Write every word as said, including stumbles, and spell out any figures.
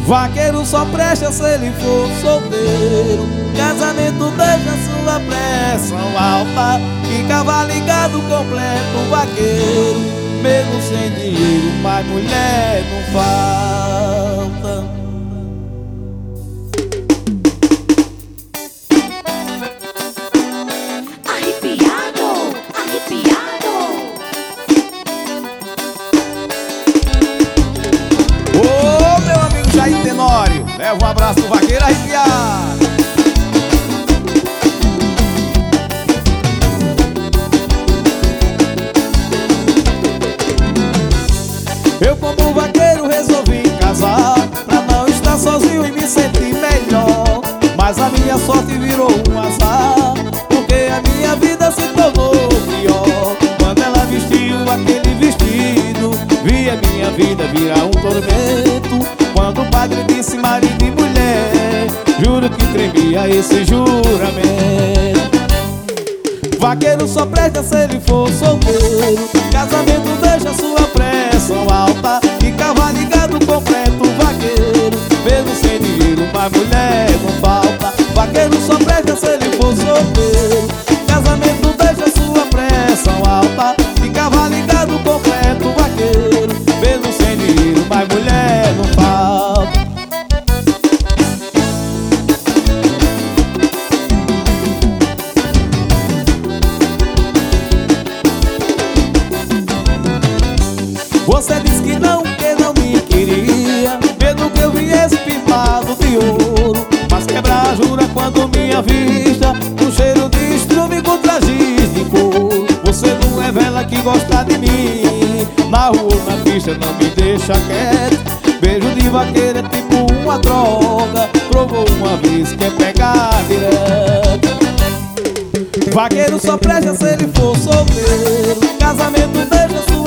Vaqueiro só presta se ele for solteiro. Casamento deixa sua pressão alta. E cavalo ligado completo, vaqueiro. Mesmo sem dinheiro, mas mulher não falta. Arrepiado, arrepiado. Ô, meu amigo Jair Tenório, leva um abraço pro vaqueiro arrepiado. Eu como vaqueiro resolvi casar, pra não estar sozinho e me sentir melhor. Mas a minha sorte virou um azar, porque a minha vida se tornou pior. Quando ela vestiu aquele vestido, vi a minha vida virar um tormento. Quando o padre disse marido e mulher, juro que tremia esse juramento. Vaqueiro só presta se ele for solteiro. Casamento deixa sua pressão alta. E cavalo ligado completo, vaqueiro. Mesmo sem dinheiro, mas mulher não falta. Vaqueiro só presta se ele for solteiro. Casamento deixa sua pressão alta. E cavalo ligado completo, vaqueiro. Mesmo sem dinheiro, mas mulher não falta. Você disse que não, que não me queria, medo que eu viesse pintado de ouro. Mas quebra jura quando me avista, um cheiro de estrume com trajes de couro. Você não é vela que gosta de mim, na rua ou na pista não me deixa quieto. Beijo de vaqueiro é tipo uma droga, provou uma vez, quer pegar direto. Vaqueiro só presta se ele for solteiro. Casamento deixa sua